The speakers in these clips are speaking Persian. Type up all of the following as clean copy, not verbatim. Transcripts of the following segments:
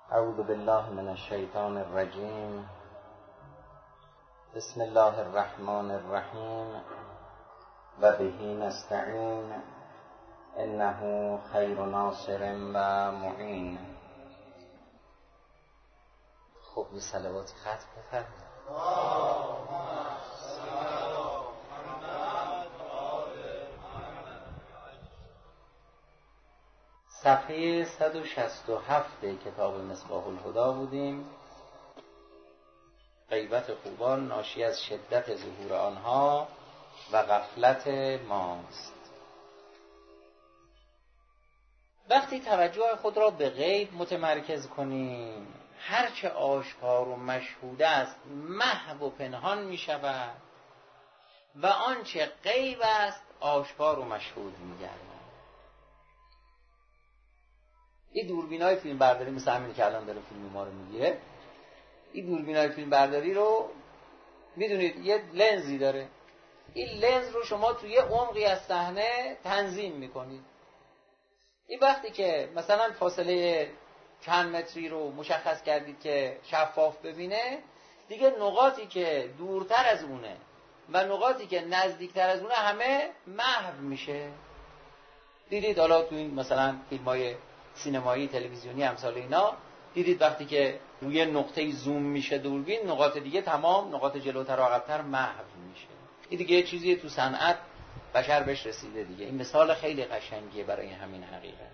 اعوذ بالله من الشیطان الرجیم. بسم الله الرحمن الرحیم و به نستعین انه خیر ناصر و معین. خب یه صلواتی ختم بفرمایید. صفحه 167 کتاب مصباح الهدی بودیم. غیبت خوبان ناشی از شدت ظهور آنها و غفلت ماست. وقتی توجه خود را به غیب متمرکز کنیم، هرچه آشکار و مشهود است محو و پنهان می شود و آنچه غیب است آشکار و مشهود می گردد. این دوربینای فیلم برداری مثل همین که الان داره فیلم ما رو میگیره، این دوربینای فیلم برداری رو میدونید یه لنزی داره. این لنز رو شما توی یه عمقی از صحنه تنظیم میکنید. این وقتی که مثلا فاصله چند متری رو مشخص کردید که شفاف ببینه، دیگه نقاطی که دورتر از اونه و نقاطی که نزدیکتر از اونه همه محو میشه. دیدید حالا تو این مثلا فیلم‌های سینمایی، تلویزیونی، امثال اینا، دیدید وقتی که روی نقطه زوم میشه دوربین، نقاط دیگه تمام، نقاط جلوتر و عقب‌تر محو میشه. این دیگه یه چیزیه تو صنعت بشر بهش رسیده دیگه. این مثال خیلی قشنگیه برای همین حقیقت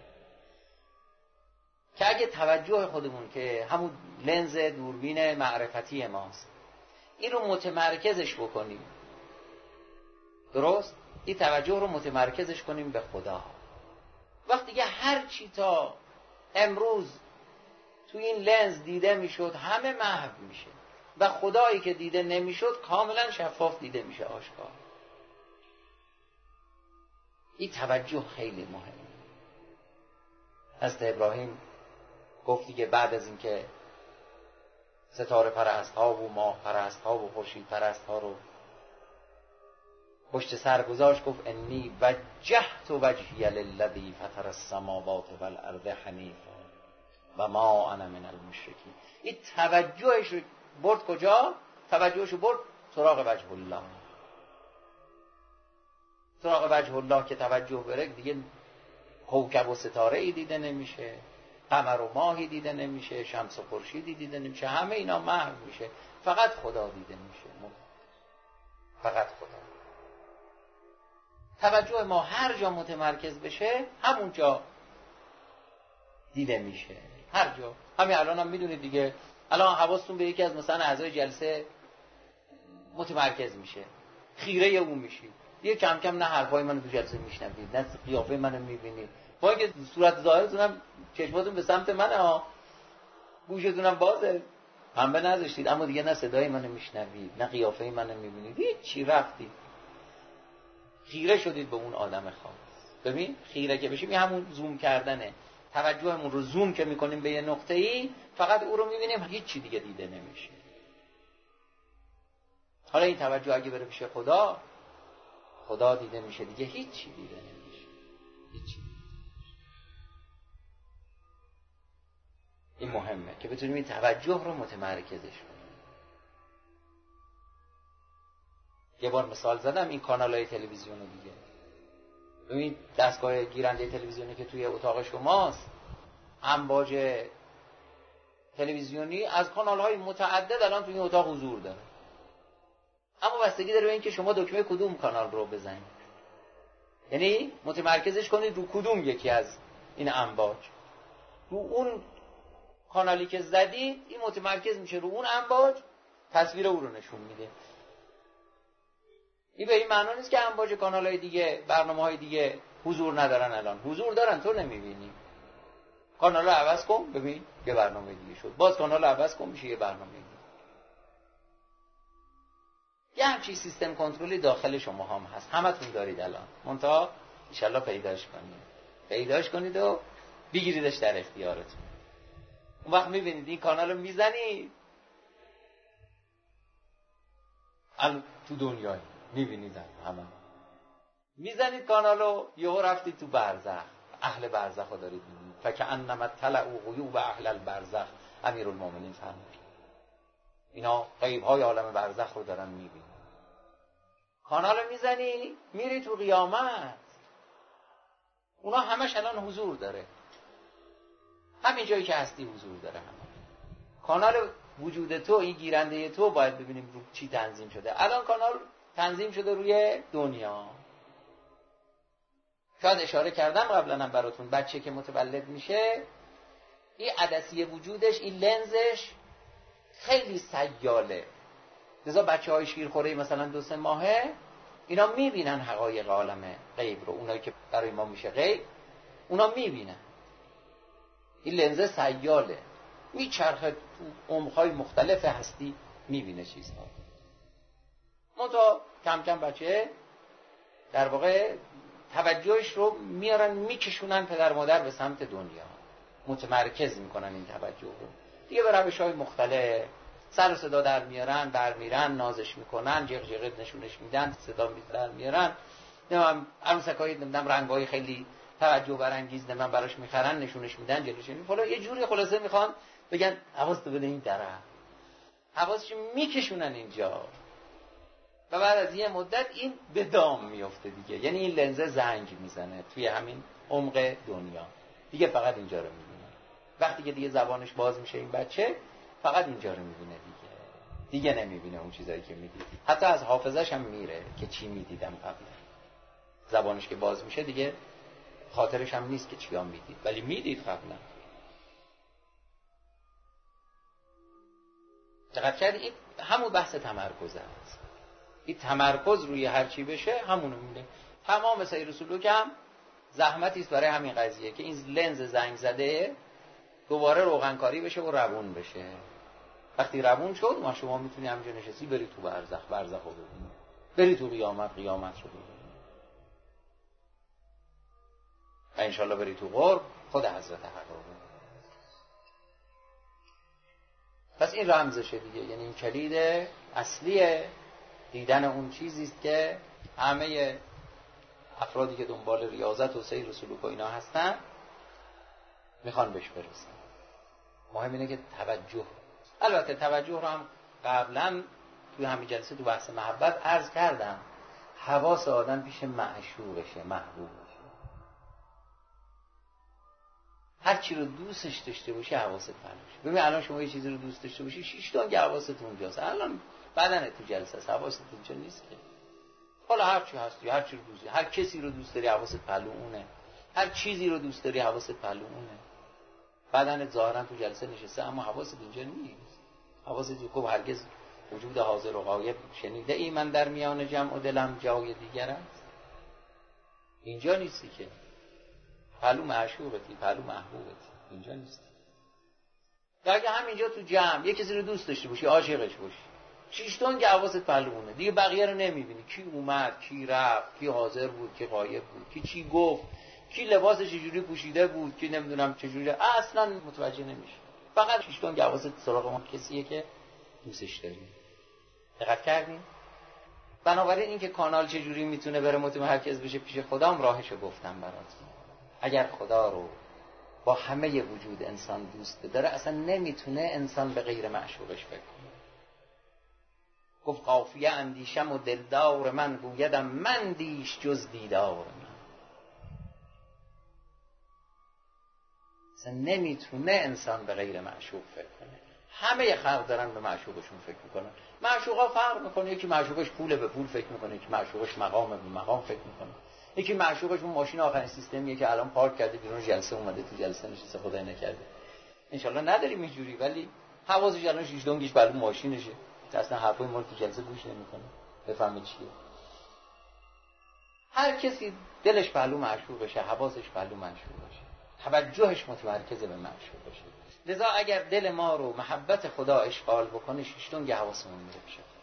که اگه توجه خودمون که همون لنز دوربین معرفتی ماست، این رو متمرکزش بکنیم، درست؟ این توجه رو متمرکزش کنیم به خدا. وقتی که هر چی تا امروز تو این لنز دیده میشد همه محو میشه و خدایی که دیده نمیشد کاملا شفاف دیده میشه، آشکار. این توجه خیلی مهمه. حضرت ابراهیم گفتی که بعد از اینکه ستاره پرست ها و ماه پرست ها و خورشید پرست ها رو پشت سر گذاشت، گفت انی وجهت وجهی للذی فطر السماوات والارض حنیفا و ما انا من المشرکین. این توجهش رو برد کجا؟ توجهش رو برد سراغ وجه الله. سراغ وجه الله که توجه بره دیگه کوکب و ستاره ای دیده نمیشه، قمر و ماهی دیده نمیشه، شمس و خورشیدی دیده نمیشه، همه اینا محو میشه، فقط خدا دیده میشه. فقط خدا. توجه ما هر جا متمرکز بشه همون جا دیده میشه، هر جا. همین الان هم میدونید دیگه، الان حواستون به یکی از مثلا اعضای جلسه متمرکز میشه، خیره اون میشید، دیگه کم کم نه حرفای منو تو جلسه میشنوید، نه قیافه منو میبینید، با اینکه صورت ظاهرتونم چشماتون به سمت منه ها، گوشتونم بازه، پنبه نذاشتید، اما دیگه نه صدای منو میشنوید نه قیافه منو میبینید، هیچ چی، رفتید خیره شدید به اون آدم خاص. ببین خیره که بشیم همون زوم کردنه. توجهمون رو زوم که میکنیم به یه نقطه‌ای، فقط او رو میبینیم، هیچ چی دیگه دیده نمیشه. حالا این توجه اگه بره پیش خدا، خدا دیده میشه، دیگه هیچ چی دیده نمیشه، هیچ چی. این مهمه که بتونیم این توجه رو متمرکزش کنیم. یه بار مثال زدم، این کانال‌های تلویزیون دیگه، ببین دستگاه گیرنده تلویزیونی که توی اتاق شماست، امواج تلویزیونی از کانال‌های متعدد الان توی این اتاق حضور داره، اما بستگی داره به این که شما دکمه کدوم کانال رو بزنید، یعنی متمرکزش کنید رو کدوم یکی از این امواج. رو اون کانالی که زدید این متمرکز میشه رو اون امواج، تصویر او رو نشون میده. این به این معنی نیست که امواج کانال‌های دیگه، برنامه‌های دیگه حضور ندارن، الان حضور دارن، تو نمی‌بینی. کانال رو عوض کن ببین یه برنامه دیگه شد، باز کانال رو عوض کن میشه یه برنامه دیگه. یه همچین سیستم کنترلی داخل شما هم هست، همتون دارید الان، منتها ان شاءالله پیداش کنید و بگیریدش در اختیارتون. اون وقت می‌بینید این کانال رو میزنید تو دنیای میبینید، همه میزنید کانالو، یهو رفتید تو برزخ، اهل برزخ رو دارید میبینید. فکأنما طلعوا غیوب اهل البرزخ امیرالمومنین فرمود اینا غیب‌های عالم برزخ رو دارن میبینن. کانال میزنی میری تو قیامت، اونا همش الان حضور داره، همین جایی که هستی حضور داره. هم کانال وجود تو، این گیرنده تو، باید ببینیم رو چی تنظیم شده. الان کانال تنظیم شده روی دنیا. شاید اشاره کردم قبلا هم براتون، بچه که متولد میشه این عدسی وجودش، این لنزش خیلی سیاله. لذا بچه‌های شیرخوره مثلا 2-3 ماهه اینا میبینن حقایق عالم غیب رو، اونایی که برای ما میشه غیب اونا میبینن. این لنز سیاله، میچرخه تو عمق‌های مختلف هستی، میبینه چیزها. منتها کم کم بچه در واقع توجهش رو میارن میکشونن پدر مادر به سمت دنیا، متمرکز میکنن این توجه رو دیگه به روش‌های مختلف. سر و صدا در میارن، برمیرن، نازش میکنن، جغ جغ نشونش میدن، صدا در میارن، نمیدونم عروسکای نمیدونم رنگای خیلی توجه برانگیز نمیدونم براش میخرن، نشونش میدن، جلوش میگن، یه جوری خلاصه میخوان بگن حواست بده این طرف، حواسش میکشونن اینجا. و بعد از یه مدت این به دام میفته دیگه، یعنی این لنز زنگ میزنه توی همین عمق دنیا دیگه، فقط اینجا رو میبینه. وقتی که دیگه زبانش باز میشه این بچه فقط اینجا رو میبینه دیگه نمیبینه اون چیزایی که میدید، حتی از حافظش هم میره که چی میدیدم قبلا. زبانش که باز میشه دیگه خاطرش هم نیست که چیا میدید، ولی میدید قبلا. دقت کردی؟ این همون بحث تمرکز است. این تمرکز روی هر چی بشه همونو میده. تمام سیر سلوک هم زحمتی است برای همین قضیه که این لنز زنگ زده دوباره روغنکاری بشه و روون بشه. وقتی روون شد ما شما میتونی همینجا نشستی بری تو برزخ رو ببینی، بری تو قیامت رو ببینی، و انشالله بری تو قرب خود حضرت حق رو ببینی. پس این رمزشه دیگه، یعنی این کلید اصلی دیدن اون چیزیست که همه افرادی که دنبال ریاضت و سیر و سلوک و اینا هستن میخوان بهش برسن. مهم اینه که توجه، البته توجه رو هم قبلا توی همین جلسه تو بحث محبت عرض کردم، حواس آدم پیش معشوقشه، محبوبشه. هر چی رو دوستش داشته باشی حواست پرشه. ببین الان شما یه چیزی رو دوست داشته باشی 6 تا که حواست اونجاست، الان بدن تو جلسه است، حواست اونجا نیست که. حالا هر چی هستی، هر چی رو دوست داری، هر کسی رو دوست داری حواست پهلو اونه، هر چیزی رو دوست داری حواست پهلو اونه. بدنت ظاهرا تو جلسه نشسته اما حواست اینجا نیست. حواست خب هرگز وجود حاضر و غایب شنیده ای من در میان جمع و دلم جای دیگر است؟ اینجا نیستی که. پهلو معشوقتی، پهلو محبوبتی، اینجا نیستی. اگه همینجا تو جمع یه کسی رو دوست داشته باشی، عاشقش باشی، 6 تا که حواست پهلوونه دیگه، بقیه رو نمیبینی، کی اومد، کی رفت، کی حاضر بود، کی غایب بود، کی چی گفت، کی لباسش چجوری پوشیده بود، کی نمیدونم چجوری، اصلا متوجه نمیشه. فقط 6 تا که حواست سراغ اون کسیه که دوستش داری. دقت کردین؟ بنابراین این که کانال چجوری میتونه بره متمرکز بشه پیش خدام، راهشو گفتم براتون. اگر خدا رو با همه وجود انسان دوست داره اصلا نمیتونه انسان به غیر معشوقش فکر کنه. گفت قافیه اندیشم و دلدار من، گویدم من دیش جز دیدار من. اصلا نمیتونه انسان به غیر معشوق فکر کنه. همه خلق دارن به معشوقشون فکر میکنن. معشوقا فرق میکنه، یکی معشوقش پول به پول فکر میکنه، یکی معشوقش مقام به مقام فکر میکنه، یکی معشوقش اون ماشین آخرین سیستمیه که الان پارک کرده بیرون جلسه اومده تو جلسه نشسته، خدای نکرده انشالله نداریم اینجوری، ولی حواسش الان 6 دونگیش بالو ماشینشه، اصلا حرفای ما رو تو جلسه گوش نمیکنه بفهمه چیه. هر کسی دلش پهلو معشوق بشه، حواسش پهلو معشوق باشه، توجهش متمرکز به معشوق باشه. لذا اگر دل ما رو محبت خدا اشغال بکنه 6 دونگ حواسمون میره پیش خدا.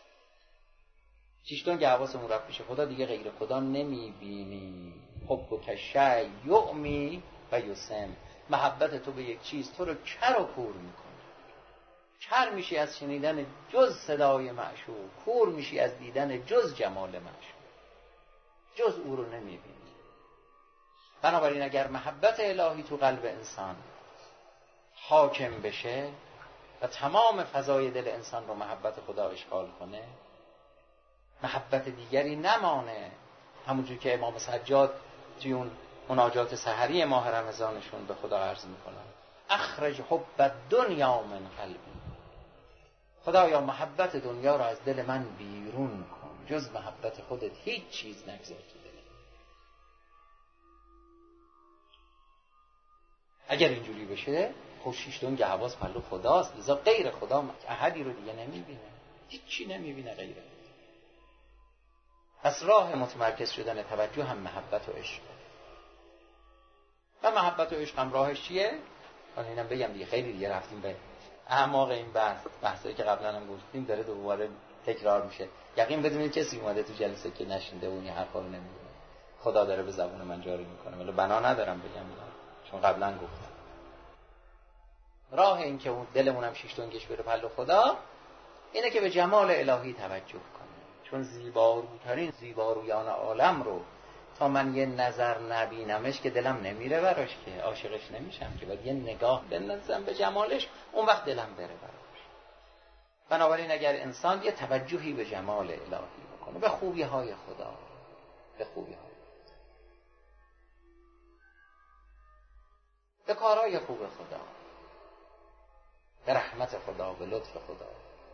6 دونگ حواسمون رفت پیش خدا دیگه غیر خدا نمیبینی. حب و تشی یعمی و یسم، محبت تو به یک چیز تو رو کر و کور میکنه. کر میشی از شنیدن جز صدای معشوق، کور میشی از دیدن جز جمال معشوق، جز او رو نمیبینی. بنابراین اگر محبت الهی تو قلب انسان حاکم بشه و تمام فضای دل انسان رو محبت خدا اشغال کنه، محبت دیگری نمانه. همونجور که امام سجاد توی اون مناجات سحری ماه رمضانشون به خدا عرض میکنن اخرج حب الدنیا من قلبی، خدایا محبت دنیا رو از دل من بیرون کن، جز محبت خودت هیچ چیز نگذار تو دل. اگر اینجوری بشه خوشیش دنگ حواس پلو خداست، لذا غیر خدا احدی رو دیگه نمیبینه، هیچی نمیبینه غیر خدا. پس راه متمرکز شدن توجه هم محبت و عشق و محبت و عشق هم راهش چیه؟ من اینم بگم دیگه، خیلی دیگه رفتیم به اعماق این بحثایی که قبلا هم گفتیم داره دوباره تکرار میشه. یقین بدونید کسی اومده تو جلسه که نشنیده و این حرفا رو نمیدونه. خدا داره به زبون من جاری میکنه، ولی بنا ندارم بگم چون قبلا گفتم. راه این که اون دلمون هم شیش دنگش بره پلو خدا اینه که به جمال الهی توجه کنه، چون زیباروترین زیبارویان عالم رو تا من یه نظر نبینمش که دلم نمیره براش، که عاشقش نمیشم، که باید یه نگاه بندازم به جمالش، اون وقت دلم بره براش. بنابراین اگر انسان یه توجهی به جمال الهی بکنه، به خوبی های خدا، به خوبی های خدا، به کارهای خوب خدا، به رحمت خدا، به لطف خدا،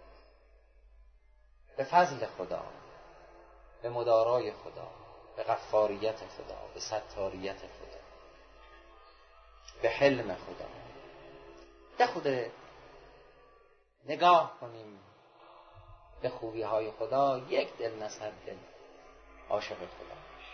به فضل خدا، به مدارای خدا، به غفاریت خدا، به ستاریت خدا، به حلم خدا، به خود نگاه کنیم به خوبی های خدا، یک دل نصد دل عاشق خدا باشیم.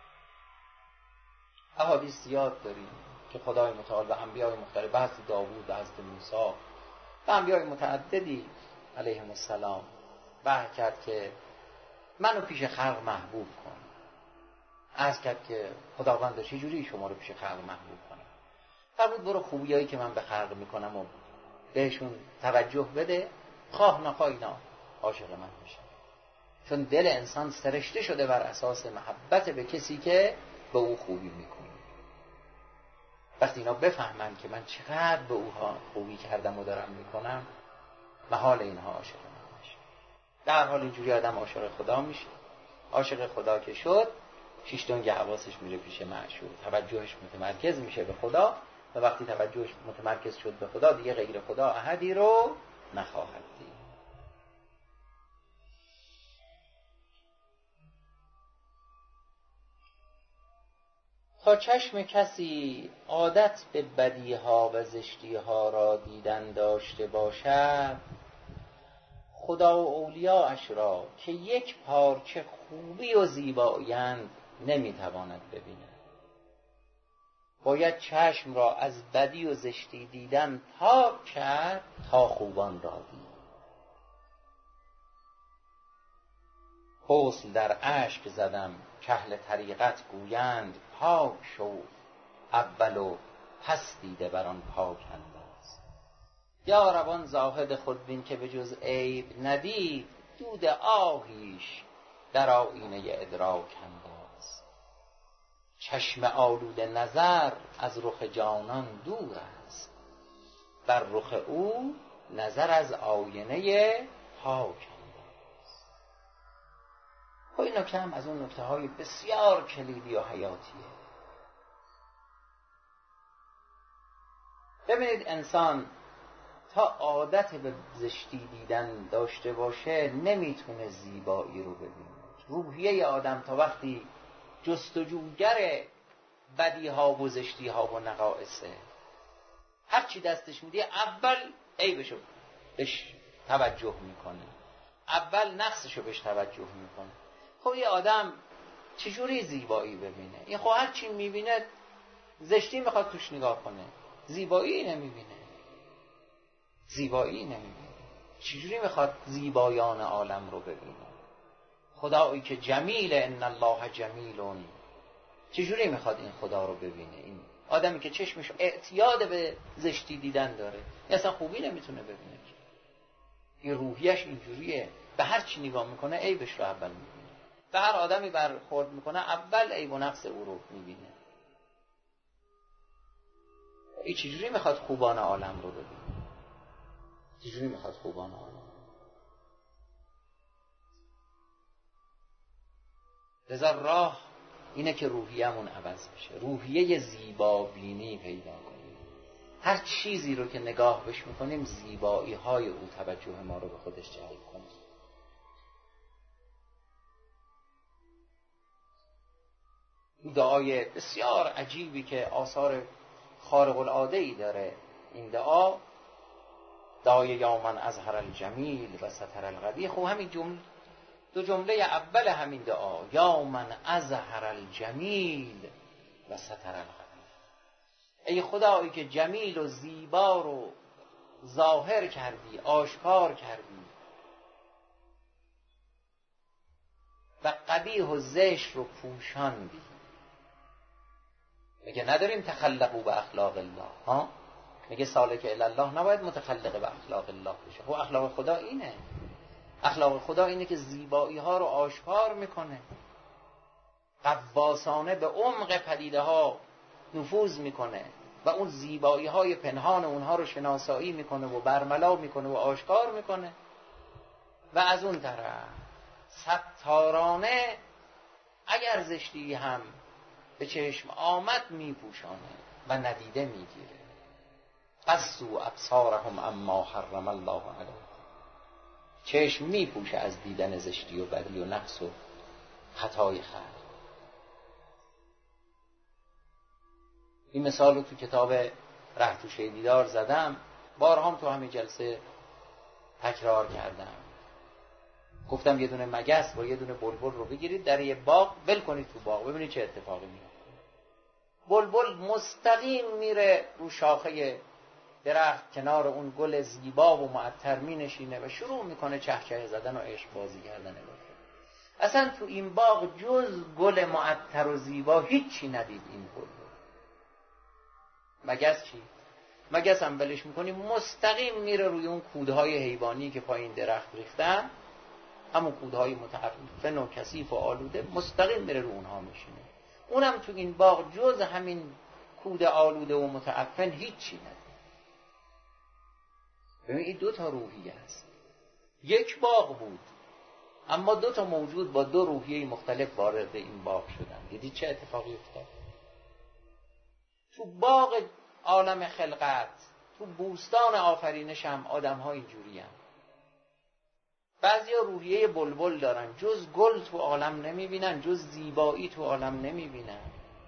احادیث زیاد داریم که خدای متعال و انبیای مختلف، به حضرت داوود، به حضرت موسی و انبیای متعددی علیهم السلام وحی کرد که منو پیش خلق محبوب کن. عرض کرد که خداوند چجوری شما رو پیش خلق محبوب کنم؟ فرمود برو خوبیایی که من به خلق میکنم و بهشون توجه بده، خواه نخواه اینا عاشق من میشن. چون دل انسان سرشته شده بر اساس محبت به کسی که به او خوبی میکنه. وقتی اینا بفهمن که من چقدر به اوها خوبی کردم و دارم میکنم، محال اینها عاشق من میشه. در حال اینجوری آدم عاشق خدا میشه. عاشق خدا که شد، شیش دنگ حواسش میره پیش معشوق، توجهش متمرکز میشه به خدا، و وقتی توجهش متمرکز شد به خدا دیگه غیر خدا احدی رو نخواهد دید. تا چشم کسی عادت به بدیها و زشتیها را دیدن داشته باشد، خدا و اولیاءش را که یک پارچه خوبی و زیبایی‌اند نمیتواند ببیند. باید چشم را از بدی و زشتی دیدن پاک کرد تا خوبان را دید. غسل در اشک زدم کاهل طریقت گویند پاک شو، اول و پس دیده بر آن پاک انداز. یا روان زاهد خودبین که به جز عیب ندید، دود آهیش در آیینه ادراک انداز. چشم آلوده نظر از رخ جانان دور است، بر رخ او نظر از آینه پاک انداز. خب این نکته هم از اون نکته های بسیار کلیدی و حیاتیه. ببینید انسان تا عادت به زشتی دیدن داشته باشه نمیتونه زیبایی رو ببینه. روحیه آدم تا وقتی جستجوگر بدیها و زشتیها و نقائصه، هر چی دستش میده اول عیبشو بهش توجه میکنه، اول نقصشو بهش توجه میکنه. خب یه آدم چجوری زیبایی ببینه؟ این خب هر چی میبینه زشتی میخواد توش نگاه کنه، زیبایی نمیبینه. زیبایی نمیبینه. چجوری میخواد زیبایان عالم رو ببینه؟ خدایی که جمیل، ان الله جمیلون، چجوری میخواد این خدا رو ببینه؟ این آدمی که چشمش اعتیاد به زشتی دیدن داره اصلا خوبی نمیتونه ببینه. این روحیش اینجوریه، به هر چی نگاه میکنه عیبش رو اول میبینه. به هر آدمی برخورد میکنه اول عیب و نقص او رو میبینه. این چجوری میخواد خوبان عالم رو ببینه؟ چجوری میخواد خوبان عالم؟ لذا راه اینه که روحیه‌مون عوض بشه، روحیه زیبابینی پیدا کنیم. هر چیزی رو که نگاه بش میکنیم زیبایی های او توجه ما رو به خودش جلب کنه. دعای بسیار عجیبی که آثار خارق العاده ای داره این دعای یا من اظهر الجمیل و ستر القبیح. خب همین دو جمله اول همین دعا، یا من اظهر الجمیل و ستر القبیح، ای خدایی که جمیل و زیبا رو ظاهر کردی، آشکار کردی، و قبیح و زشت رو پوشاندی. میگه نداریم تخلقوا به اخلاق الله، ها؟ میگه سالک الی الله نباید متخلق به اخلاق الله بشه. خب اخلاق خدا اینه، اخلاق خدا اینه که زیبایی ها رو آشکار میکنه، غواصانه به عمق پدیده ها نفوذ میکنه و اون زیبایی های پنهان اونها رو شناسایی میکنه و برملا میکنه و آشکار میکنه، و از اون طرف ستارانه اگر زشتی هم به چشم آمد میپوشانه و ندیده میگیره. قصوا ابصارهم اما حرم الله علیهم، چشم میپوشه از دیدن زشتی و بدی و نقص و خطای خلق. این مثال رو تو کتاب رهتوشه دیدار زدم، بارها هم تو همین جلسه تکرار کردم. گفتم یه دونه مگس با یه دونه بلبل رو بگیرید در یه باغ ول کنید تو باغ، ببینید چه اتفاقی میفته. بلبل مستقیم میره رو شاخه درخت کنار اون گل زیبا و معطر می نشینه و شروع میکنه چهچه زدن و عشق بازی کردن. اصلا تو این باغ جز گل معطر و زیبا هیچی ندید این بلبل. مگس چی؟ مگس هم بلش میکنی مستقیم میره روی اون کودهای حیوانی که پایین درخت ریختن، همون کودهای متعفن و کثیف و آلوده، مستقیم میره رو اونها میشینه. اونم تو این باغ جز همین کود آلوده و متعفن هیچی ندید. ببین این دو تا روحیه است. یک باغ بود اما دو تا موجود با دو روحیه مختلف وارد این باغ شدن. دیدید چه اتفاقی افتاد؟ تو باغ عالم خلقت، تو بوستان آفرینش هم آدم ها اینجوری هم. بعضی ها روحیه بلبل دارن، جز گل تو عالم نمی بینن، جز زیبایی تو عالم نمی بینن.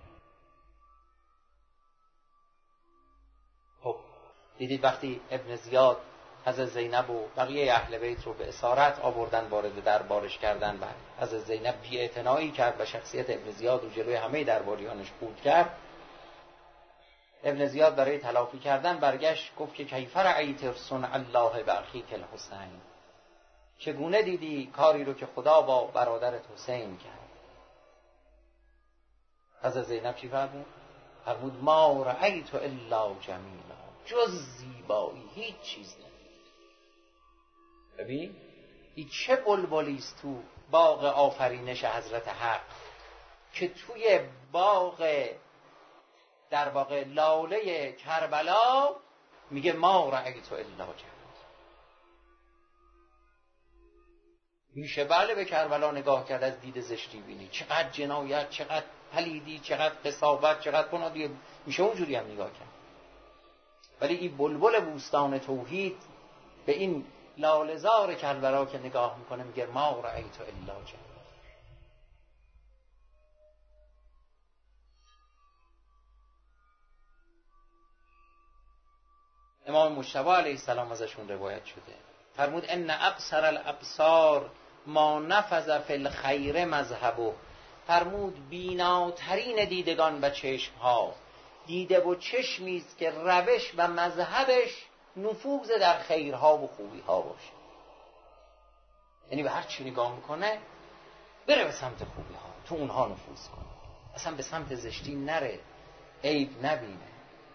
خب دیدید وقتی ابن زیاد حضرت زینب و بقیه اهل بیت رو به اسارت آوردن وارد دربارش کردن و حضرت زینب بی‌اعتنایی کرد و شخصیت ابن زیاد رو جلوی همه درباریانش خورد کرد، ابن زیاد برای تلافی کردن برگشت گفت که کیف رأیت صنع الله باخیک الحسین، چگونه دیدی کاری رو که خدا با برادرت حسین کرد؟ حضرت زینب چی فرمود؟ فرمود ما رأیت الا جمیلا، جز زیبایی هیچ چیز ندید. ببین این چه بلبلی است تو باغ آفرینش حضرت حق که توی باغ در واقع لاله کربلا میگه ما رأیت الا جمیلا. میشه بله به کربلا نگاه کرد از دید زشتی بینی، چقدر جنایت، چقدر پلیدی، چقدر قساوت، چقدر کنادی، میشه اونجوری هم نگاه کرد. ولی این بلبل بوستان توحید به این لاله‌زار کربلا که نگاه میکنه میگه ما رأیت الا جمیلا. امام مجتبی علیه السلام ازشون روایت شده فرمود ان ابصر الابصار ما نفذ فی الخیر مذهبه. فرمود بیناترین دیدگان و چشمها دیده و چشمی است که روش و مذهبش نفوذ در خیرها و خوبیها باشه. یعنی به هر چی نگاه میکنه بره به سمت خوبیها، تو اونها نفوذ کنه، اصلا به سمت زشتی نره، عیب نبینه.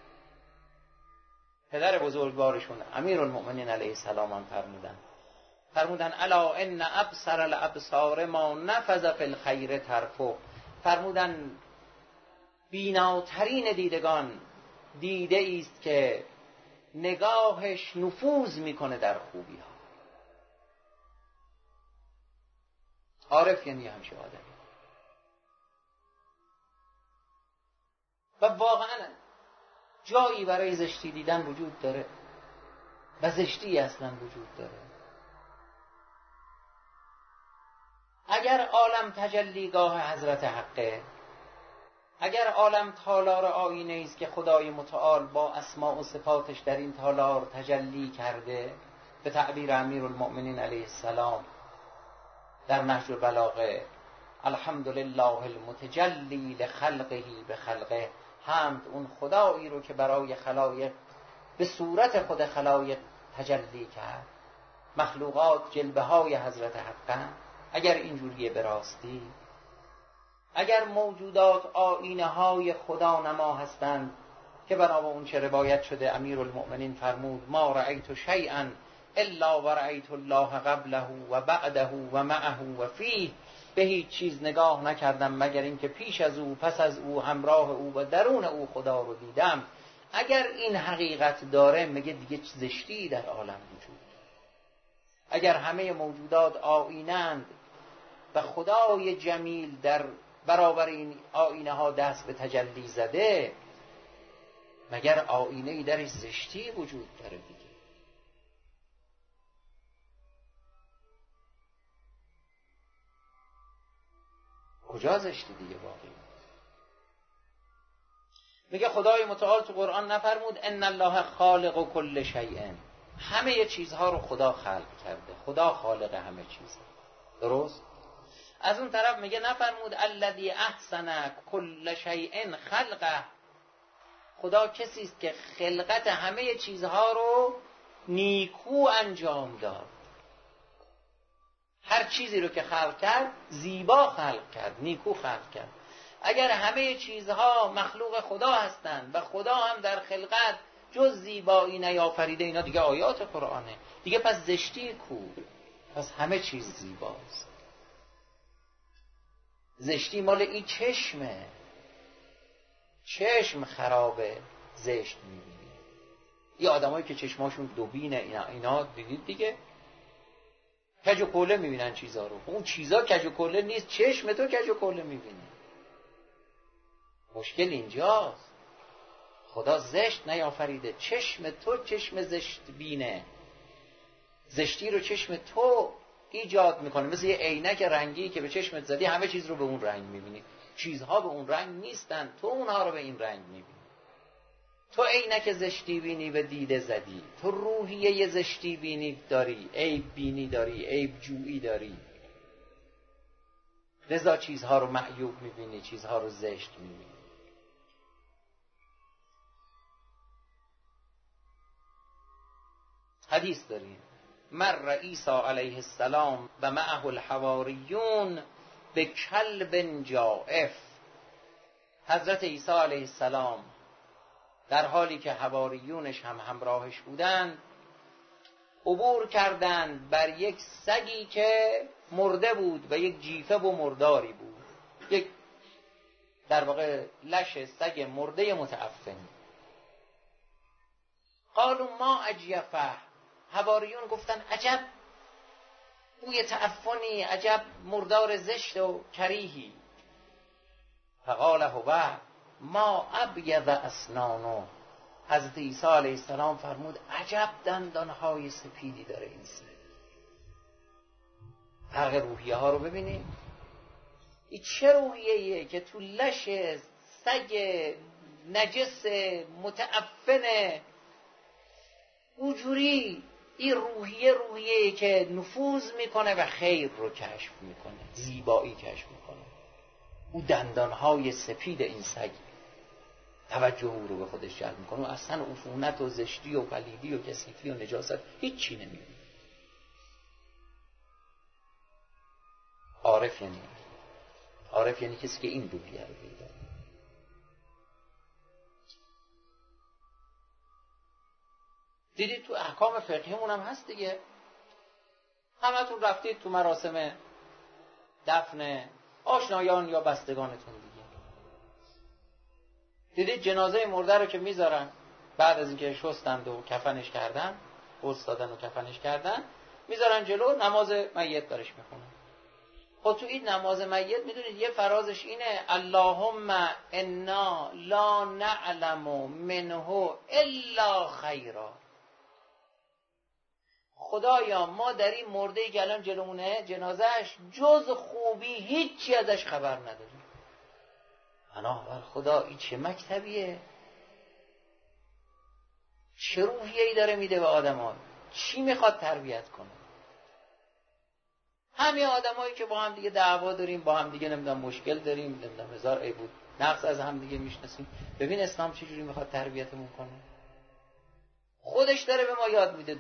پدر بزرگوارشون امیرالمؤمنین علیه السلام هم فرمودن الا ان ابصر الابصار ما نفذ فی الخیر طرفه. فرمودن بیناترین دیدگان دیده است که نگاهش نفوذ میکنه در خوبی ها. عارف یعنی همچه آدمی. و واقعا جایی برای زشتی دیدن وجود داره و زشتی اصلا وجود داره. اگر عالم تجلیگاه حضرت حقه، اگر عالم تالار آینه است که خدای متعال با اسماء و صفاتش در این تالار تجلی کرده، به تعبیر امیرالمؤمنین علیه السلام در نهج البلاغه، الحمدلله المتجلی لخلقه بخلقه، حمد اون خدایی رو که برای خلایق به صورت خود خلایق تجلی کرد. مخلوقات جلوه های حضرت حقن. اگر اینجوریه به راستی، اگر موجودات آینه های خدا نما هستند که بنا به اون چه روایت شده امیرالمؤمنین فرمود ما رأیت شیئا الا و رأیت الله قبله و بعده و معه و فیه، به هیچ چیز نگاه نکردم مگر اینکه پیش از او، پس از او، همراه او و درون او خدا رو دیدم. اگر این حقیقت داره میگه دیگه زشتی در عالم وجود. اگر همه موجودات آینه‌اند و خدای جمیل در برابر این آینه ها دست به تجلی زده، مگر آینه‌ای در زشتی وجود داره دیگه؟ کجا زشتی دیگه واقعی؟ میگه خدای متعال تو قرآن نفرمود ان الله خالق کل شیء، همه چیزها رو خدا خلق کرده، خدا خالق همه چیزه، درست؟ از اون طرف میگه نفرمود الذی احسن کل شیء خلقه، خدا کسی است که خلقت همه چیزها رو نیکو انجام داد. هر چیزی رو که خلق کرد زیبا خلق کرد، نیکو خلق کرد. اگر همه چیزها مخلوق خدا هستند و خدا هم در خلقت جز زیبایی نیافریده، اینا دیگه آیات قرآنه دیگه، پس زشتی کو؟ پس همه چیز زیباست. زشتی مال این چشمه، چشم خرابه، زشت میبینی. یه آدمایی که چشماشون دوبینه اینا دیدید دیگه، کج و کوله میبینن چیزا رو. اون چیزا کج و کوله نیست، چشم تو کج و کوله میبینی. مشکل اینجاست. خدا زشت نیافریده، چشم تو چشم زشت بینه، زشتی رو چشم تو ایجاد میکنه. مثل یه عینک رنگی که به چشمت زدی همه چیز رو به اون رنگ میبینی. چیزها به اون رنگ نیستن، تو اونها رو به این رنگ میبینی. تو عینک زشتی بینی و دیده زدی، تو روحیه زشتی بینی داری، عیب بینی داری، عیب جویی داری، لذا چیزها رو معیوب میبینی، چیزها رو زشت میبینی. حدیث داریم مر عیسی علیه السلام و معه الحواریون به کلب جائف. حضرت عیسی علیه السلام در حالی که حواریونش هم همراهش بودند عبور کردند بر یک سگی که مرده بود و یک جیفه و مرداری بود، یک در واقع لش سگ مرده متعفن. قالوا ما اجیفه، حواریون گفتن عجب بوی تعفنی، عجب مردار زشت و کریهی. فقال هو ما ابیض اسنانه، حضرت عیسی علیه السلام فرمود عجب دندانهای سپیدی داره این سگ. فرق روحیه ها رو ببینید. این چه روحیه‌ایه که تو لش سگ نجس متعفن اونجوری، این روحیه‌ای که نفوذ میکنه و خیر رو کشف میکنه، زیبایی کشف میکنه. او دندانهای سپید این سگ توجه او رو به خودش جلب میکنه و اصلا عفونت و زشتی و پلیدی و کثیفی و نجاست هیچی نمیبینه. عارف یعنی کسی که این روحیه رو پیدا. دیدید تو احکام فقهیمون هم هست دیگه، همتون رفتید تو مراسم دفن آشنایان یا بستگانتون دیگه. دیدید جنازه مرده رو که میذارن بعد از اینکه شستند و کفنش کردن، غسل دادن و کفنش کردن، میذارن جلو، نماز میت برش میخونن. خب تو این نماز میت میدونید یه فرازش اینه: اللهم انا لا نعلم منه الا خیرا. خدایا ما در این مرده که الان جلومونه جنازهش جز خوبی هیچی ازش خبر نداریم. بنابر خدا این چه مکتبیه؟ چه روحیه‌ای داره میده به آدم‌ها؟ چی میخواد تربیت کنه؟ همه آدمایی که با هم دیگه دعوا داریم، با هم دیگه نمیدونم مشکل داریم، نمیدونم هزار عیب بود نقص از هم دیگه میشناسیم، ببین اسلام چه جوری میخواد تربیتمون کنه. خودش داره به ما یاد میده،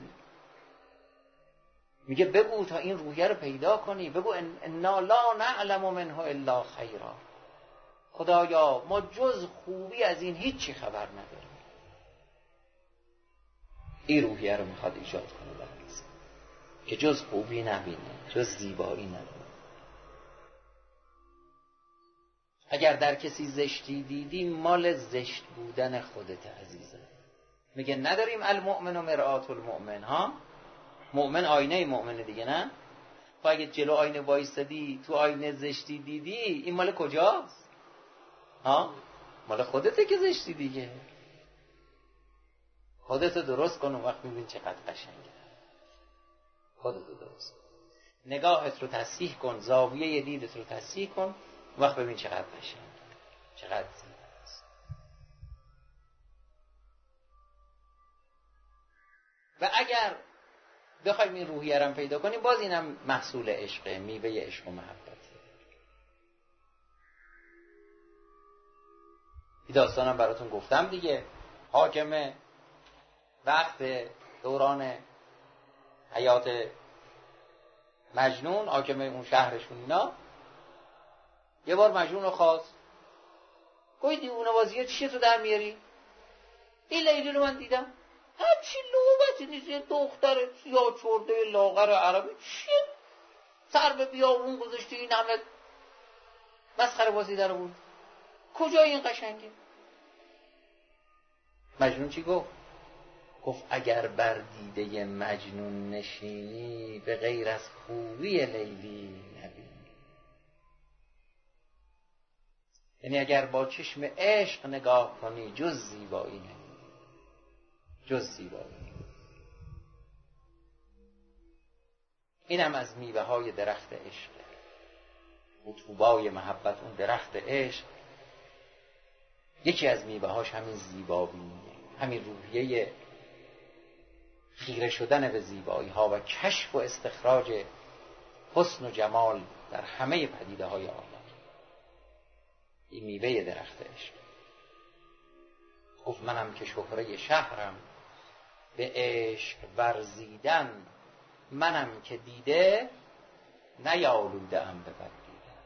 میگه بگو تا این روحیه رو پیدا کنی، بگو انا لا نعلم منه الا خیرا. خدایا ما جز خوبی از این هیچی خبر نداریم. این روحیه رو میخواد ایجاد کنه در انسان که جز خوبی نبینه، جز زیبایی نبینه. اگر در کسی زشتی دیدی مال زشت بودن خودت عزیزم. میگه نداریم المؤمن و مرآت المؤمن. ها، مؤمن آینه مؤمنه دیگه، نه؟ خب اگه جلو آینه وایستادی تو آینه زشتی دیدی، این مال کجاست؟ ها، مال خودته که زشتی دیگه. خودتو درست کن و وقت میبین چقدر قشنگه. خودتو درست کن، نگاهت رو تصحیح کن، زاویه دیدت رو تصحیح کن، وقت ببین چقدر قشنگه، چقدر زیباست. و اگر بخوایم این روحیه رو پیدا کنیم، باز اینم محصول عشقه، میوه عشق و محبته. این داستانم براتون گفتم دیگه. حاکم وقت دوران حیات مجنون، حاکم اون شهرشون، اینا یه بار مجنون رو خواست، گوی دیوونه بازیه چیه تو در میاری؟ این لیلی رو من دیدم، هرچی لوبتی نیست، یه دختر سیاه چرده لاغر عربی، چیه سر به بیابون گذاشتی این همه مسخره بازی در بود، کجای این قشنگی؟ مجنون چی گفت؟ گفت اگر بر دیده مجنون نشینی به غیر از خوبی لیلی نبینی. یعنی اگر با چشم عشق نگاه کنی جز زیبایی نبینی، جز زیبایی. اینم از میوه های درخت عشق، طوبای محبت، اون درخت عشق. یکی از میوه هاش همین زیباییه، همین روحیه خیره شدن به زیبایی ها و کشف و استخراج حسن و جمال در همه پدیده های عالم. این میوه درخت عشق. گفت منم که شهره شهرم به عشق ورزیدن، منم که دیده نیالوده ام به بد دیدن.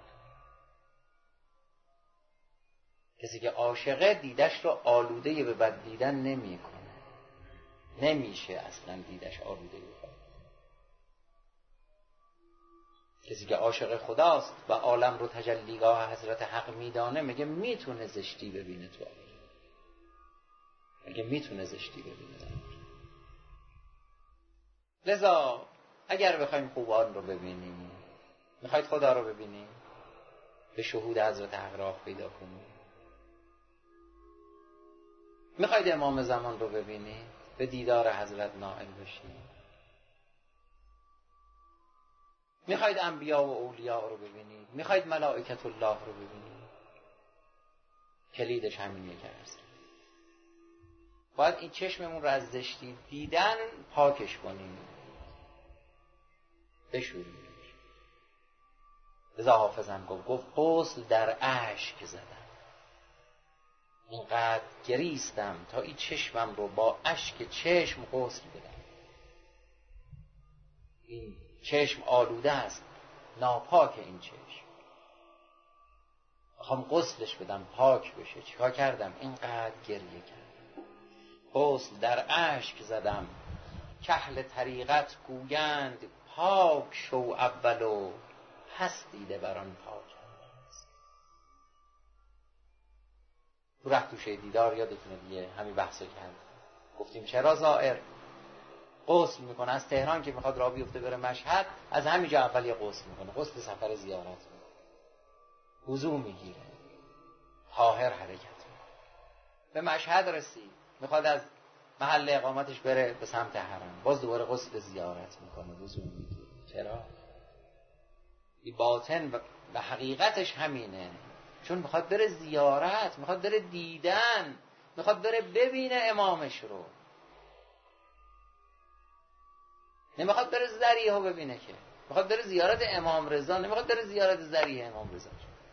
کسی که عاشقه دیدش رو آلوده به بد دیدن نمی کنه. نمیشه اصلا دیدش آلوده به بد. کسی که عاشق خداست و عالم رو تجلیگاه حضرت حق میدانه، میگه میتونه زشتی ببینه تو عالم، میگه میتونه زشتی ببینه. لذا اگر بخوایم خوبان رو ببینیم، میخواید خدا رو ببینیم، به شهود حضرت حق راه پیدا کنیم. میخواید امام زمان رو ببینید، به دیدار حضرت نائل بشید. میخواید انبیا و اولیاء رو ببینید، میخواید ملائکت الله رو ببینید، کلیدش همینه که هست. باید این چشممون رو از زشتی دیدن پاکش کنیم، بشوریم. لذا حافظم گفت غسل در اشک زدم، اینقدر گریستم تا این چشمم رو با اشک چشم غسل بدم. این چشم آلوده است، ناپاک این چشم، میخوام غسلش بدم پاک بشه. چیکار کردم؟ اینقدر گریه کردم. غسل در اشک زدم، کاهل طریقت گویند پاک شو اول و پس دیده بر آن پاک است. تو رفتوشه دیدار یادتونه دیگه همین بحثو کرد. گفتیم چرا زائر غسل میکنه از تهران که میخواد راه بیفته بره مشهد، از همینجا اول یه غسل میکنه، غسل سفر زیارت میکنه، وضو میگیره، طاهر حرکت میکنه. به مشهد رسید، میخواد از محل اقامتش بره به سمت حرم، باز دوباره غسل زیارت میکنه، وضو میگیره. چرا؟ این باطن و حقیقتش همینه، چون میخواد بره زیارت، میخواد بره دیدن، میخواد بره ببینه امامش رو، نمیخواد بره ذریحو ببینه، که میخواد بره زیارت امام رضا، نمیخواد بره زیارت ذریح امام رضا،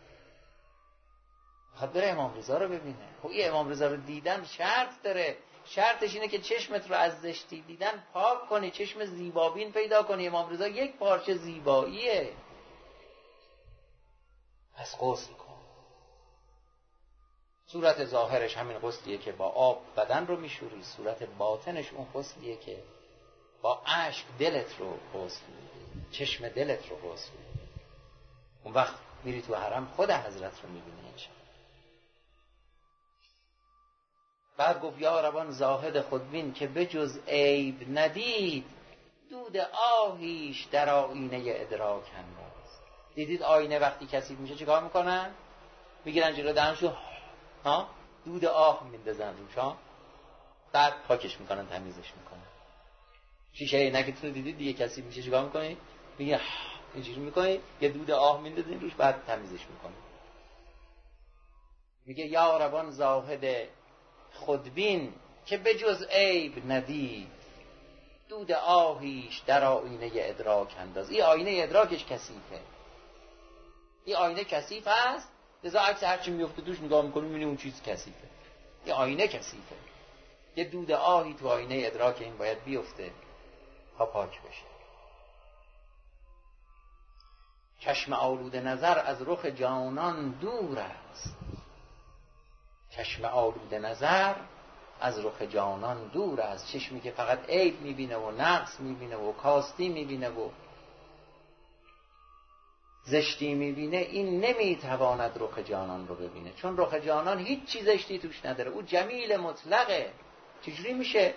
میخواد بره امام رضا رو ببینه. خب این امام رضا رو دیدن شرط داره، شرطش اینه که چشمت رو از زشتی دیدن پاک کنی، چشم زیبابین پیدا کنی. امام رضا یک پارچه زیباییه. پس غسل کن. صورت ظاهرش همین غسلیه که با آب بدن رو میشوری، صورت باطنش اون غسلیه که با اشک دلت رو غسل میدی، چشم دلت رو غسل میدی. اون وقت میری تو حرم خود حضرت رو میبینی انشاءالله. بعد گفت یا ربان زاهد خودبین که بجز عیب ندید، دود آهیش در آینه ادراک انداز. دیدید آینه وقتی کثیف میشه چیکار میکنن؟ میگیرن جلو دهنشو، دود آه میندازن روش، بعد پاکش میکنن، تمیزش میکنن. شیشه عینکتون رو دیدید دیگه کثیف میشه چیکار میکنید؟ میگه اینجوری میکنید، یه دود آه میندازین روش، بعد تمیزش میکنید. میگه یا ربان زاهد خودبین که بجز عیب ندید، دود آهیش در آینه ادراک انداز. این آینه ادراکش کثیفه، این آینه کثیف هست، لذا عکس هرچی میفته دوش نگاه میکنی میبینی اون چیز کثیفه. این آینه کثیفه، یه دود آهی تو آینه ادراک این باید بیفته تا پاک بشه. چشم آلوده نظر از رخ جانان دور است، چشم آلوده نظر از رخ جانان دور است. چشمی که فقط عیب میبینه و نقص میبینه و کاستی میبینه و زشتی میبینه، این نمیتواند رخ جانان رو ببینه، چون رخ جانان هیچ چیز زشتی توش نداره، او جمیل مطلقه. چجوری میشه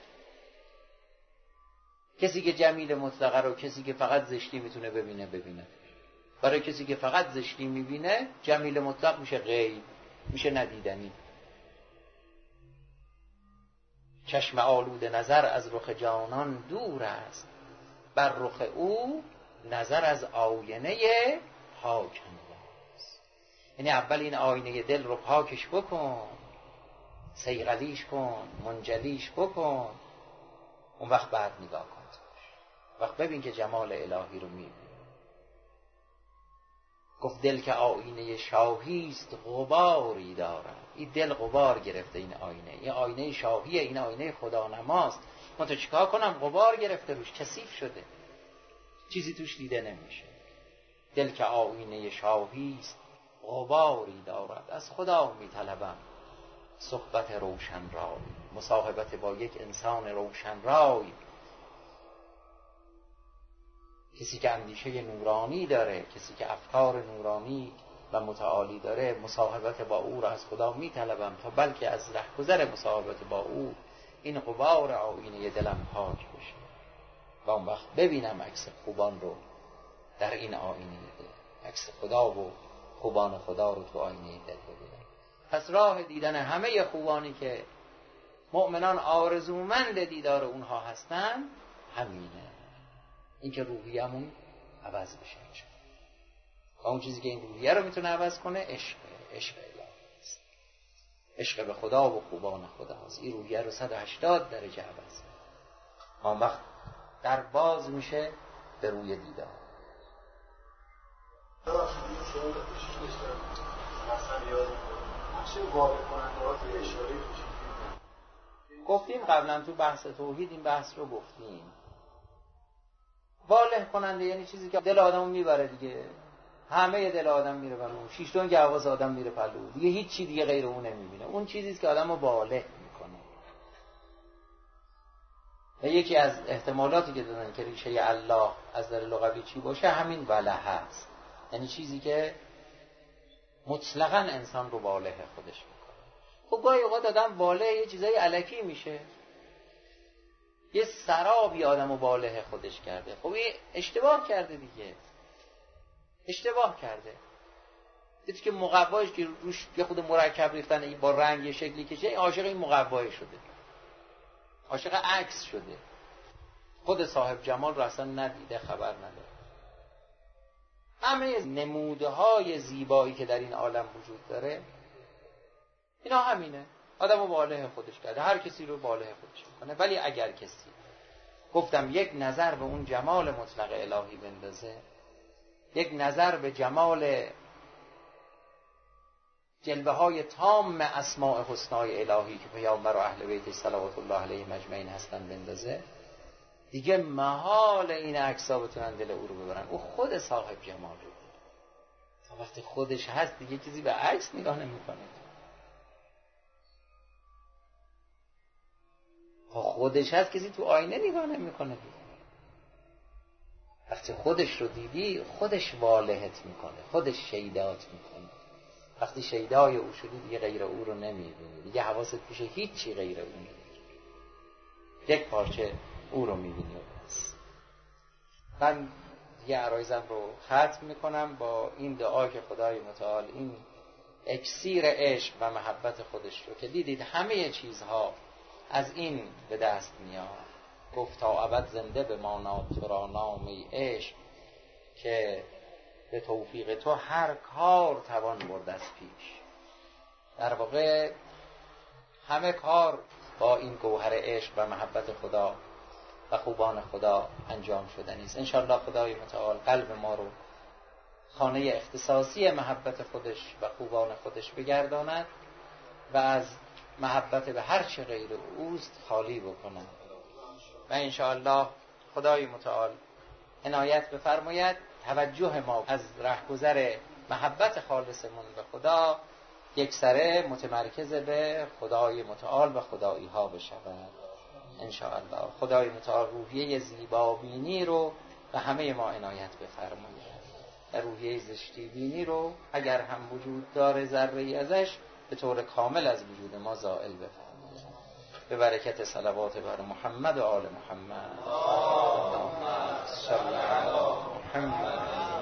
کسی که جمیل مطلقه رو کسی که فقط زشتی میتونه ببینه؟ برای کسی که فقط زشتی میبینه جمیل مطلق میشه غیب، میشه ندیدنی. چشم آلوده نظر از رخ جانان دور است، بر رخ او نظر از آینه پاک انداز. یعنی اول این آینه دل رو پاکش بکن، صیقلیش کن، منجلیش بکن، اون وقت بعد نگاه کن، وقت ببین که جمال الهی رو میبین. گفت دل که آینه شاهی است غباری دارد. این دل غبار گرفته، این آینه شاهیه، این آینه خدا نماست. من تو چیکار کنم؟ غبار گرفته روش، کثیف شده، چیزی توش دیده نمیشه. دل که آینه شاهی است غباری دارد. از خدا میطلبم صحبت روشن رای، مصاحبت با یک انسان روشن رای، کسی که اندیشه نورانی داره، کسی که افکار نورانی و متعالی داره. مصاحبت با او را از خدا میطلبم تا بلکه از رهگذر مصاحبت با او این غبار آینه دلم پاک بشه و اون وقت ببینم عکس خوبان رو در این آینه دل، عکس خدا و خوبان خدا رو تو آینه دل ببینم. پس راه دیدن همه خوبانی که مؤمنان آرزومند دیدار اونها هستن همینه، این که روحیه‌مون عوض بشه. و اون چیزی که این روحیه رو میتونه عوض کنه عشق الهی است، عشق به خدا و خوبان خدا است. این روحیه رو 180 درجه عوض کنه، اون وقت در باز میشه به روی دیدار. گفتیم قبلا تو بحث توحید این بحث رو گفتیم. واله کننده یعنی چیزی که دل آدمو میبره دیگه، همه دل آدم میره پلو، شیشتون که حواس آدم میره پلو دیگه، هیچ چی دیگه غیر اون نمیبینه. اون چیزیست که آدمو واله میکنه. و یکی از احتمالاتی که دادن که ریشه الله از در لغوی چی باشه همین وله هست، یعنی چیزی که مطلقاً انسان رو واله خودش میکنه. خب گاهی اوقات آدم واله یه چیزای الکی میشه، یه سرابی آدمو واله خودش کرده. خب این اشتباه کرده دیگه، اشتباه کرده. دیدی که مقوایش که روش یه خود مرکب ریختن این با رنگ یه شکلی کشه، این عاشق این مقوای شده، عاشق عکس شده، خود صاحب جمال رو اصلا ندیده، خبر نداره. همه نمودهای زیبایی که در این عالم وجود داره اینا همینه، آدمو واله خودش کرده، هر کسی رو واله خودش میکنه. ولی اگر کسی گفتم یک نظر به اون جمال مطلق الهی بندازه، یک نظر به جمال جلوه های تام اسماء حسنای الهی که پیامبر و اهل بیت صلوات الله علیهم اجمعین هستن بندازه، دیگه محال این عکس‌ها بتونن دل او رو ببرن. او خود صاحب جمال رو تا وقتی خودش هست دیگه چیزی به عکس نگاه نمی‌کنه. تا خودش هست کسی تو آینه نگاه نمی‌کنه. وقتی خودش رو دیدی خودش والهت میکنه، خودش شیدات میکنه. وقتی شیدای او شدی دیگه غیر او رو نمیبینی، دیگه حواست پیش هیچی غیر او نمیبینی، یک پارچه او رو میبینی و بس. من دیگه عرایزم رو ختم میکنم با این دعا که خدای متعال این اکسیر عشق و محبت خودش رو که دیدید همه چیزها از این به دست میاد. گفت تا ابد زنده بماند تو را نام ای عشق، که به توفیق تو هر کار توان برد از پیش. در واقع همه کار با این گوهر عشق و محبت خدا و خوبان خدا انجام شدنی است. انشاءالله خدای متعال قلب ما رو خانه اختصاصی محبت خودش و خوبان خودش بگرداند و از محبت به هر چه غیر اوست خالی بکند. و انشاءالله خدای متعال عنایت بفرماید توجه ما از رهگذر محبت خالصمون به خدا یک سره متمرکز به خدای متعال و خدایی ها بشود انشاءالله. خدای متعال روحیه زیبابینی رو به همه ما عنایت بفرماید و روحیه زشتی بینی رو اگر هم وجود داره ذره‌ای ازش به طور کامل از وجود ما زائل بفرماید. به برکت صلوات بر محمد و آل محمد. اللهم صل علی محمد.